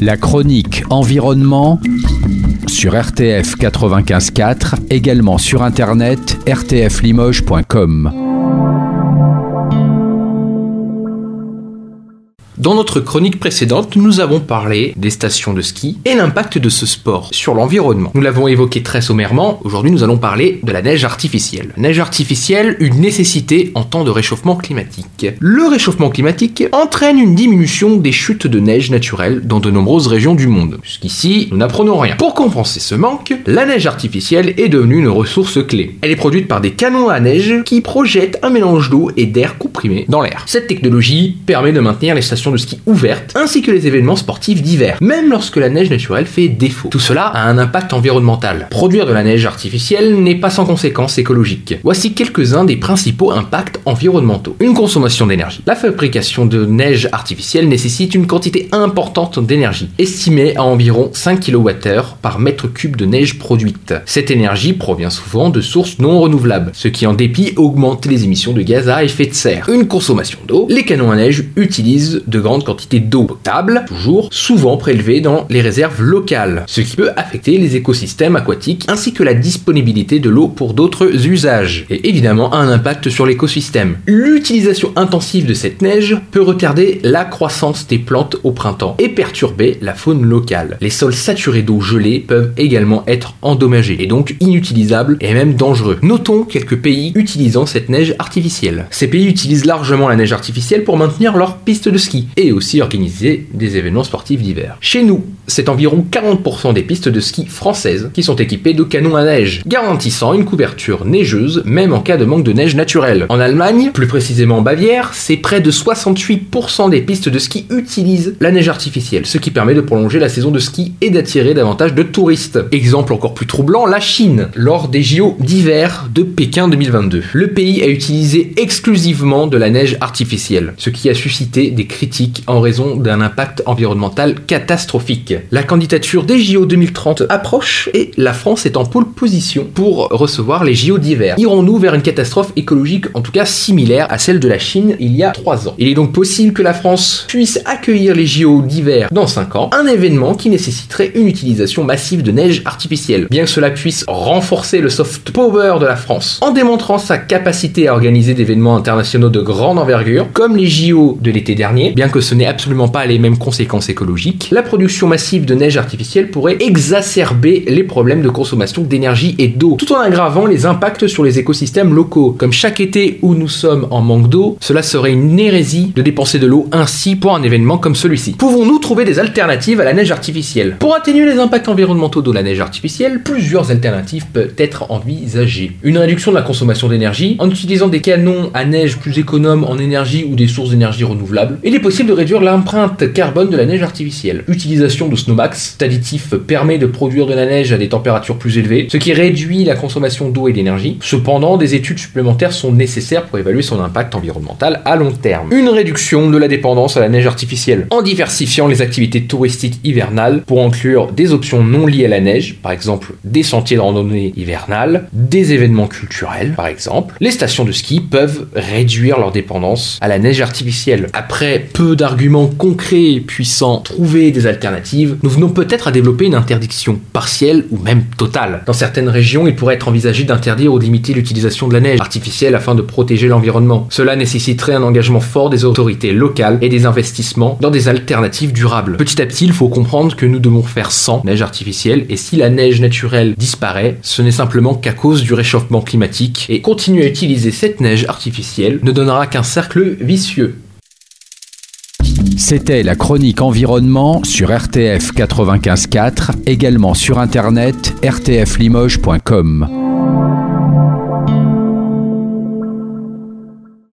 La chronique environnement sur RTF 95.4, également sur internet rtflimoges.com. Dans notre chronique précédente, nous avons parlé des stations de ski et l'impact de ce sport sur l'environnement. Nous l'avons évoqué très sommairement, aujourd'hui nous allons parler de la neige artificielle. Neige artificielle, une nécessité en temps de réchauffement climatique. Le réchauffement climatique entraîne une diminution des chutes de neige naturelles dans de nombreuses régions du monde. Jusqu'ici, nous n'apprenons rien. Pour compenser ce manque, la neige artificielle est devenue une ressource clé. Elle est produite par des canons à neige qui projettent un mélange d'eau et d'air comprimé dans l'air. Cette technologie permet de maintenir les stations de ski ouvertes, ainsi que les événements sportifs d'hiver, même lorsque la neige naturelle fait défaut. Tout cela a un impact environnemental. Produire de la neige artificielle n'est pas sans conséquences écologiques. Voici quelques-uns des principaux impacts environnementaux. Une consommation d'énergie. La fabrication de neige artificielle nécessite une quantité importante d'énergie, estimée à environ 5 kWh par mètre cube de neige produite. Cette énergie provient souvent de sources non renouvelables, ce qui en dépit augmente les émissions de gaz à effet de serre. Une consommation d'eau. Les canons à neige utilisent de grandes quantités d'eau potable, toujours souvent prélevée dans les réserves locales, ce qui peut affecter les écosystèmes aquatiques ainsi que la disponibilité de l'eau pour d'autres usages, et évidemment un impact sur l'écosystème. L'utilisation intensive de cette neige peut retarder la croissance des plantes au printemps et perturber la faune locale. Les sols saturés d'eau gelée peuvent également être endommagés et donc inutilisables et même dangereux. Notons quelques pays utilisant cette neige artificielle. Ces pays utilisent largement la neige artificielle pour maintenir leurs pistes de ski et aussi organiser des événements sportifs d'hiver. Chez nous, c'est environ 40% des pistes de ski françaises qui sont équipées de canons à neige, garantissant une couverture neigeuse même en cas de manque de neige naturelle. En Allemagne, plus précisément en Bavière, c'est près de 68% des pistes de ski utilisent la neige artificielle, ce qui permet de prolonger la saison de ski et d'attirer davantage de touristes. Exemple encore plus troublant, la Chine, lors des JO d'hiver de Pékin 2022. Le pays a utilisé exclusivement de la neige artificielle, ce qui a suscité des critiques en raison d'un impact environnemental catastrophique. La candidature des JO 2030 approche et la France est en pole position pour recevoir les JO d'hiver. Irons-nous vers une catastrophe écologique en tout cas similaire à celle de la Chine il y a 3 ans? Il est donc possible que la France puisse accueillir les JO d'hiver dans 5 ans, un événement qui nécessiterait une utilisation massive de neige artificielle, bien que cela puisse renforcer le soft power de la France, en démontrant sa capacité à organiser des événements internationaux de grande envergure, comme les JO de l'été dernier. Bien que ce n'est absolument pas les mêmes conséquences écologiques, la production massive de neige artificielle pourrait exacerber les problèmes de consommation d'énergie et d'eau, tout en aggravant les impacts sur les écosystèmes locaux. Comme chaque été où nous sommes en manque d'eau, cela serait une hérésie de dépenser de l'eau ainsi pour un événement comme celui-ci. Pouvons-nous trouver des alternatives à la neige artificielle? Pour atténuer les impacts environnementaux de la neige artificielle, plusieurs alternatives peuvent être envisagées. Une réduction de la consommation d'énergie en utilisant des canons à neige plus économes en énergie ou des sources d'énergie renouvelables. Il est possible de réduire l'empreinte carbone de la neige artificielle. Utilisation de Snowmax, cet additif permet de produire de la neige à des températures plus élevées, ce qui réduit la consommation d'eau et d'énergie. Cependant, des études supplémentaires sont nécessaires pour évaluer son impact environnemental à long terme. Une réduction de la dépendance à la neige artificielle, en diversifiant les activités touristiques hivernales pour inclure des options non liées à la neige, par exemple des sentiers de randonnée hivernale, des événements culturels, par exemple. Les stations de ski peuvent réduire leur dépendance à la neige artificielle. Après peu d'arguments concrets et puissants, trouver des alternatives, nous venons peut-être à développer une interdiction partielle ou même totale. Dans certaines régions, il pourrait être envisagé d'interdire ou de limiter l'utilisation de la neige artificielle afin de protéger l'environnement. Cela nécessiterait un engagement fort des autorités locales et des investissements dans des alternatives durables. Petit à petit, il faut comprendre que nous devons faire sans neige artificielle, et si la neige naturelle disparaît, ce n'est simplement qu'à cause du réchauffement climatique, et continuer à utiliser cette neige artificielle ne donnera qu'un cercle vicieux. C'était la chronique environnement sur RTF 95.4, également sur internet rtflimoges.com.